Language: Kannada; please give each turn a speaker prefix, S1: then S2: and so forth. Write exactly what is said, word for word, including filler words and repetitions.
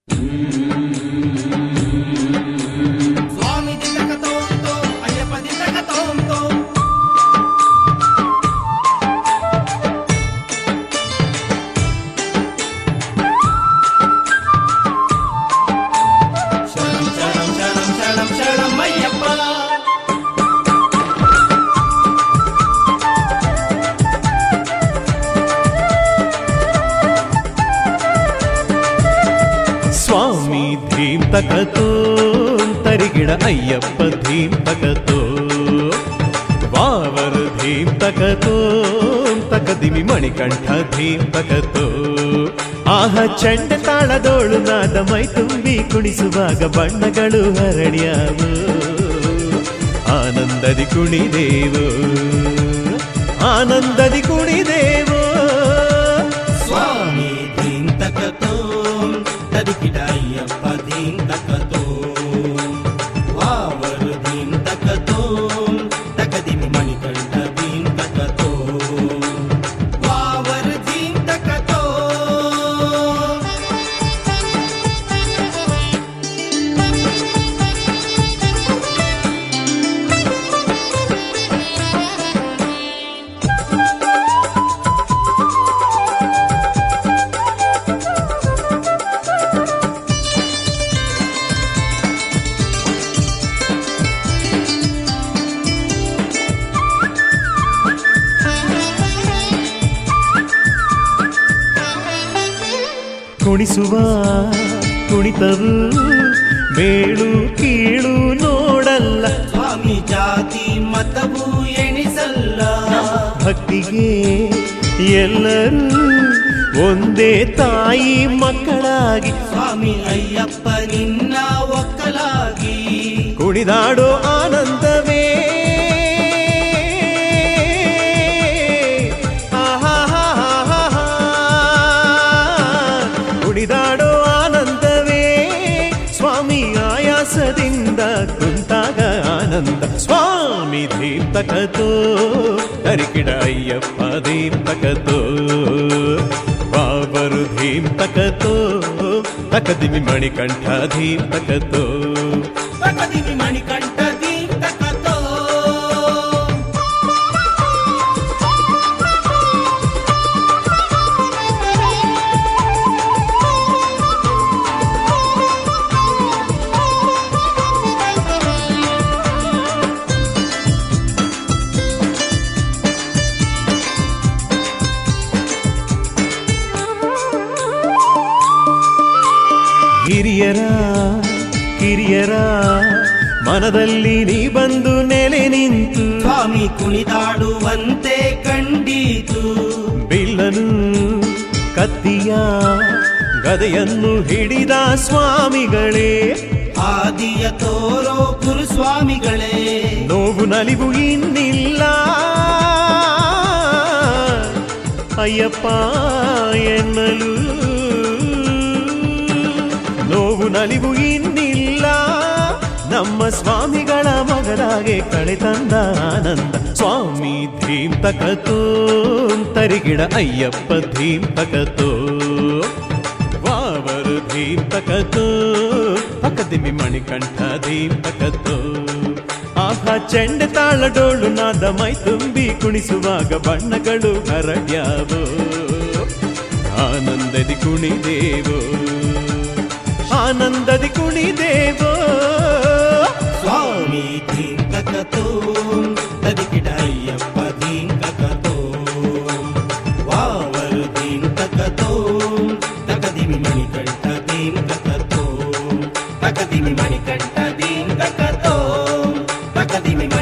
S1: ತಕತೋ ತರಿಗಿಡ ಅಯ್ಯಪ್ಪ ಧೀಂ ತಕತೋ ವಾವರ ಧೀಂ ತಕತೋ ತಕದಿಮಿ ಮಣಿಕಂಠ ಧೀಂ ತಕತೋ ಆಹ ಚಂಡ ತಾಳದೋಳು ನಾದ ಮೈ ತುಂಬಿ ಕುಣಿಸುವಾಗ ಬಣ್ಣಗಳು ಹರಡ್ಯಾವು ಆನಂದದಿ ಕುಣಿದೇವೋ ಆನಂದದಿ ಕುಣಿದೇವೋ
S2: ಸ್ವಾಮಿ ಧೀಂ ತಕತೋ ತರಿಗಿಡ ಅಯ್ಯಪ್ಪ ಧೀಂ ತಕತೋ ವಾವರು ಧೀಂ ತಕತೋ ತಕದಿಮಿ ಮಣಿಕಂಠ ಧೀಂ ತಕತೋ ವಾವರು ಧೀಂ ತಕತೋ
S1: ಕುಣಿಸುವ ಕುಣಿತವು ಮೇಳು ಕೀಳು ನೋಡಲ್ಲ
S2: ಸ್ವಾಮಿ ಜಾತಿ ಮತವು ಎಣಿಸಲ್ಲ
S1: ಭಕ್ತಿಗೆ ಎಲ್ಲರೂ ಒಂದೇ ತಾಯಿ ಮಕ್ಕಳಾಗಿ
S2: ಸ್ವಾಮಿ ಅಯ್ಯಪ್ಪ ನಿನ್ನ ಒಕ್ಕಲಾಗಿ
S1: ಕುಣಿದಾಡೋ ಆನಂದವೇ ಕುಣಿದಾಡೋ ಆನಂದವೇ ಸ್ವಾಮಿ ಆಯಾಸದಿಂದ ಕುಂತಾಗ ಆನಂದ ಸ್ವಾಮಿ ಧೀಂ ತಕತೋ ತರಿಕಿಡ ಅಯ್ಯಪ್ಪ ಧೀಂ ತಕತೋ ಬಾಬರು ಧೀಂ ತಕತೋ ತಕದಿಮಿ ಮಣಿಕಂಠ ಧೀಂ ತಕತೋ
S2: ತಕದಿಮಿ ಮಣಿಕಂಠ ಧೀಂ ತಕತೋ
S1: ಹಿರಿಯರ ಕಿರಿಯರ ಮನದಲ್ಲಿ ನೀ ಬಂದು ನೆಲೆ ನಿಂತು
S2: ಸ್ವಾಮಿ ಕುಣಿದಾಡುವಂತೆ ಕಂಡೀತು
S1: ಬಿಲ್ಲನು ಕತ್ತಿಯ ಗದೆಯನ್ನು ಹಿಡಿದ ಸ್ವಾಮಿಗಳೇ
S2: ಆದಿಯ ತೋರೋ ಗುರುಸ್ವಾಮಿಗಳೇ
S1: ನೋವು ನಲಿವು ಇನ್ನಿಲ್ಲ ಅಯ್ಯಪ್ಪ ಎನ್ನಲು ನೋವು ನಲಿವು ಇನ್ನಿಲ್ಲ ನಮ್ಮ ಸ್ವಾಮಿಗಳ ಮಗಲಾಗೆ ಕಳೆ ತಂದ ಆನಂದ ಸ್ವಾಮಿ ಧೀಂ ತಕತೋ ತರಿಗಿಡ ಅಯ್ಯಪ್ಪ ಧೀಂ ತಕತೋ ವಾವರು ಧೀಂ ತಕತೋ ತಕದಿಮಿ ಮಣಿಕಂಠ ಧೀಂ ತಕತೋ ಆಹ ಚೆಂಡ ತಾಳಡೋಳು ನಾದ ಮೈ ತುಂಬಿ ಕುಣಿಸುವಾಗ ಬಣ್ಣಗಳು ಹರಡ್ಯಾವೋ ಆನಂದದಿ ಕುಣಿದೇವೋ ಆನಂದದಿ ಕುಣಿದೇವೋ
S2: ಸ್ವಾಮಿ ಧೀಂ ತಕತೋ ತರಿಗಿಡ ಅಯ್ಯಪ್ಪ ಧೀಂ ತಕತೋ ವಾವರು ಧೀಂ ತಕತೋ ತಕದಿಮಿ ಮಣಿಕಂಠ ಧೀಂ ತಕತೋ ತಕದಿಮಿ ಮಣಿಕಂಠ ಧೀಂ ತಕತೋ ತಕದಿಮಿ